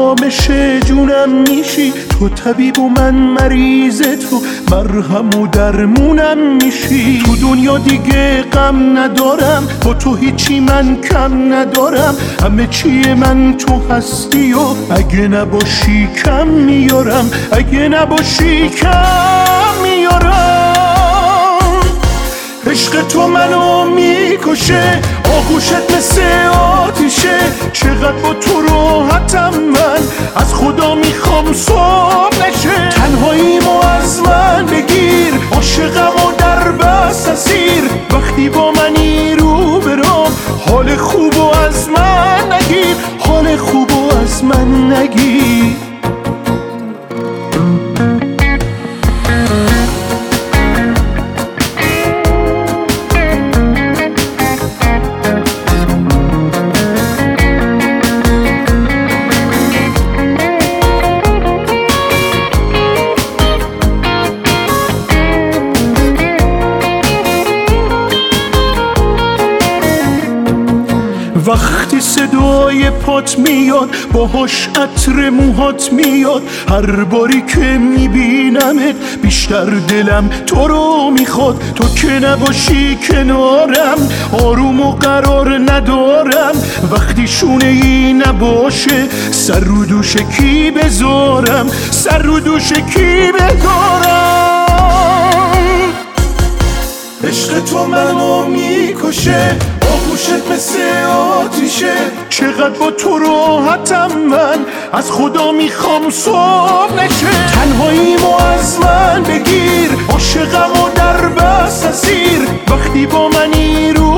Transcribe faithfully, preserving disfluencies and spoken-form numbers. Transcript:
آرامش جونم میشی، تو طبیب و من مریض، تو مرهم و درمونم میشی. تو دنیا دیگه غم ندارم، با تو هیچی من کم ندارم، همه چی من تو هستی و اگه نباشی کم میارم، اگه نباشی کم میارم. عشق تو منو میکشه، آغوشت مثل آتیشه، چقدر با تو راحتم من، از خدا میخوام صبح نشه. تنهاییمو از من بگیر، عاشقمو در بس اسیر، وقتی با منی رو برام، حال خوبو از من نگیر، حال خوبو از من نگیر. وقتی صدای پات میاد، باهاش عطر موهات میاد، هر باری که میبینمت بیشتر دلم تو رو میخواد. تو که نباشی کنارم، آروم و قرار ندارم، وقتی شونه ای نباشه، سر رو دوش کی بذارم، سر رو دوش کی بذارم. عشق تو منو میکشه، آغوشت مثل آتیشه، چقدر با تو راحتم من، از خدا میخوام صبح نشه. تنهاییمو از من بگیر، عاشقمو در بس اسیر، وقتی با منی رو